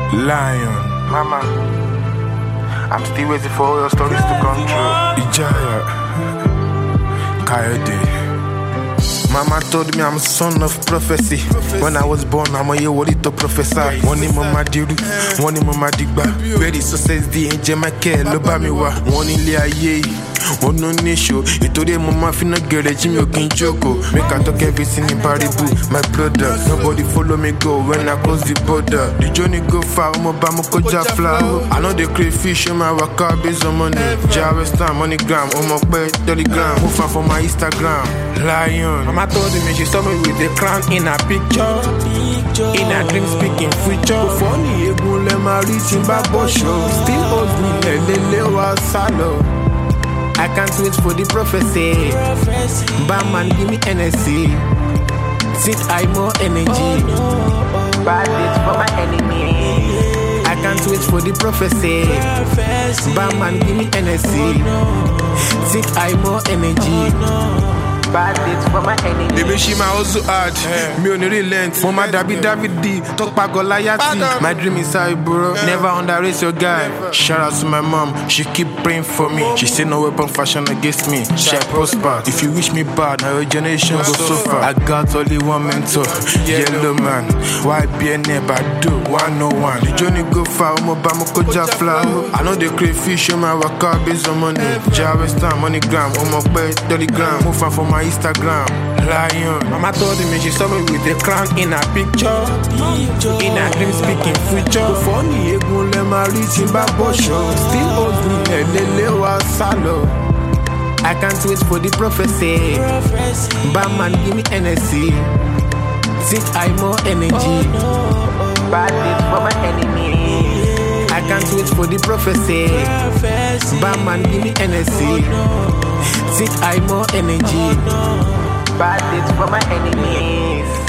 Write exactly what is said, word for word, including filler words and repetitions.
Lion. Mama, I'm still waiting for all your stories to come true. Ijaya. Kayode. Mama told me I'm a son of prophecy. When I was born, I'm a year worthy to prophesy. One in Mama Diru, one in Mama Digba. Ready success, the angel, my care, Lobamiwa. One in Liaye, one no nisho. You told them Mama finna get a Jimmy Okinjoko. Make I talk everything in Paribu, my brother. Nobody follow me go when I cross the border. The journey go far, I'm a Bamukoja flower. I know they crayfish in my waka based on money. Jarvestan, MoneyGram, on my pay, Telegram. Move on for my Instagram. Lion. Mama told me she saw me with the crown in a picture. In a dream speaking future. Funny, you go let my reach in back show. Still holds me, lele was salo. I can't wait for the prophecy. Batman, give me energy. Think I more energy. Bad days for my enemy. I can't wait for the prophecy. Batman, give me energy. Think I more energy. Bad days for my enemy. Baby, she my also hard. Me on the relent. For my David David D. Talk back Goliath. My dream is high, bro. Never underrate your guy. Shout out to my mom. She keep praying for me. She say no weapon fashion against me. She prosper. If you wish me bad, my generation go so far. I got only one mentor. Yellow man. Why be a neighbor? Do one no one. The journey go far. I'm a Bamukoja flower. I know the crayfish in my waka based on money. Jarvestan, MoneyGram. On my pay, Telegram. Move on for my Instagram. Lion. Mama told me she saw me with the crown in a picture. In a dream speaking future. Funny, you go let my reach in back show. Still holds me, lele was salo. I can't wait for the prophecy. Batman, give me energy. Think I more energy. Bad days for my enemy. I can't wait for the prophecy. Batman, give me energy. Think I more energy. Bad days for my enemies.